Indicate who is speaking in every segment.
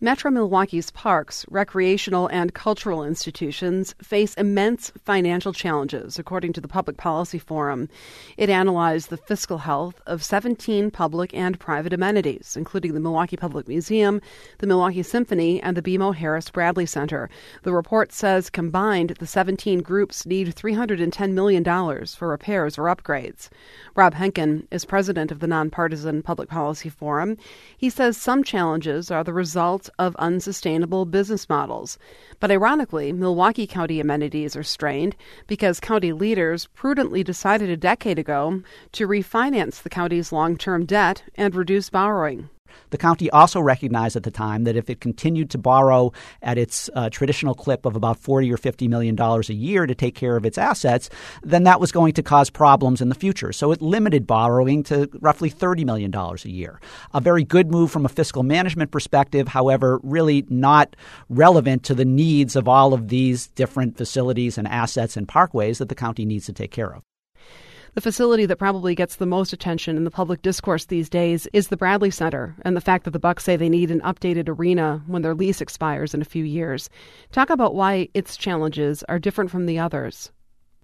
Speaker 1: Metro Milwaukee's parks, recreational and cultural institutions face immense financial challenges, according to the Public Policy Forum. It analyzed the fiscal health of 17 public and private amenities, including the Milwaukee Public Museum, the Milwaukee Symphony, and the BMO Harris Bradley Center. The report says combined, the 17 groups need $310 million for repairs or upgrades. Rob Henkin is president of the nonpartisan Public Policy Forum. He says some challenges are the result of unsustainable business models. But ironically, Milwaukee County amenities are strained because county leaders prudently decided a decade ago to refinance the county's long-term debt and reduce borrowing.
Speaker 2: The county also recognized at the time that if it continued to borrow at its traditional clip of about $40 or $50 million a year to take care of its assets, then that was going to cause problems in the future. So it limited borrowing to roughly $30 million a year. A very good move from a fiscal management perspective, however, really not relevant to the needs of all of these different facilities and assets and parkways that the county needs to take care of.
Speaker 1: The facility that probably gets the most attention in the public discourse these days is the Bradley Center, and the fact that the Bucks say they need an updated arena when their lease expires in a few years. Talk about why its challenges are different from the others.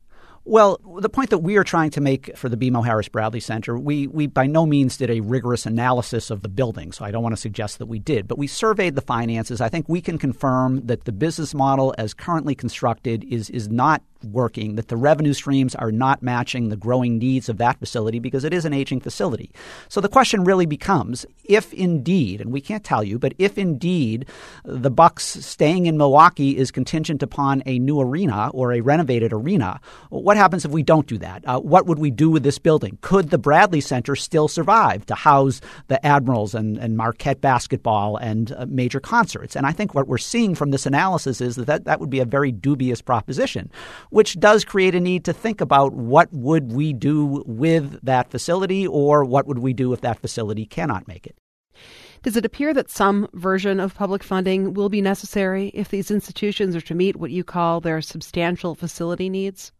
Speaker 2: Well, the point that we are trying to make for the BMO Harris Bradley Center, we by no means did a rigorous analysis of the building, so I don't want to suggest that we did. But we surveyed the finances. I think we can confirm that the business model as currently constructed is not working, that the revenue streams are not matching the growing needs of that facility because it is an aging facility. So the question really becomes, if indeed, and we can't tell you, but if indeed the Bucks staying in Milwaukee is contingent upon a new arena or a renovated arena, what happens if we don't do that? What would we do with this building? Could the Bradley Center still survive to house the Admirals and Marquette basketball and major concerts? And I think what we're seeing from this analysis is that would be a very dubious proposition, which does create a need to think about what would we do with that facility or what would we do if that facility cannot make it.
Speaker 1: Does it appear that some version of public funding will be necessary if these institutions are to meet what you call their substantial facility needs?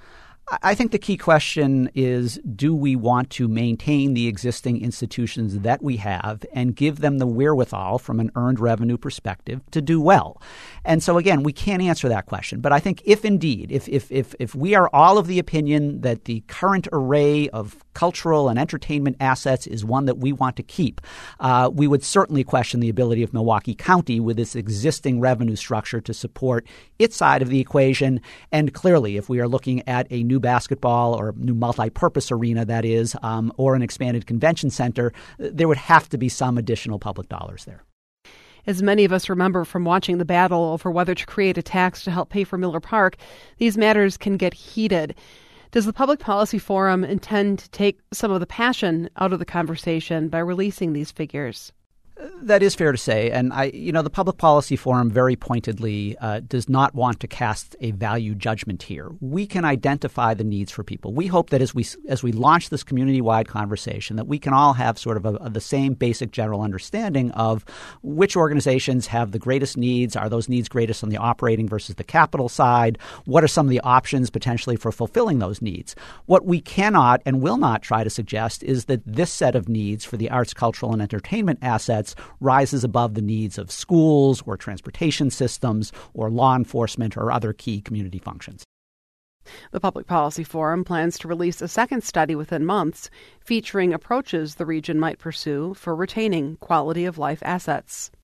Speaker 2: I think the key question is, do we want to maintain the existing institutions that we have and give them the wherewithal from an earned revenue perspective to do well? And so, again, we can't answer that question. But I think if indeed, if we are all of the opinion that the current array of cultural and entertainment assets is one that we want to keep, we would certainly question the ability of Milwaukee County with its existing revenue structure to support its side of the equation. And clearly, if we are looking at a new basketball or new multi-purpose arena, that is, or an expanded convention center, there would have to be some additional public dollars there.
Speaker 1: As many of us remember from watching the battle over whether to create a tax to help pay for Miller Park, these matters can get heated. Does the Public Policy Forum intend to take some of the passion out of the conversation by releasing these figures?
Speaker 2: That is fair to say. And the Public Policy Forum very pointedly does not want to cast a value judgment here. We can identify the needs for people. We hope that as we launch this community-wide conversation, that we can all have sort of the same basic general understanding of which organizations have the greatest needs. Are those needs greatest on the operating versus the capital side? What are some of the options potentially for fulfilling those needs? What we cannot and will not try to suggest is that this set of needs for the arts, cultural, and entertainment assets rises above the needs of schools or transportation systems or law enforcement or other key community functions.
Speaker 1: The Public Policy Forum plans to release a second study within months featuring approaches the region might pursue for retaining quality of life assets.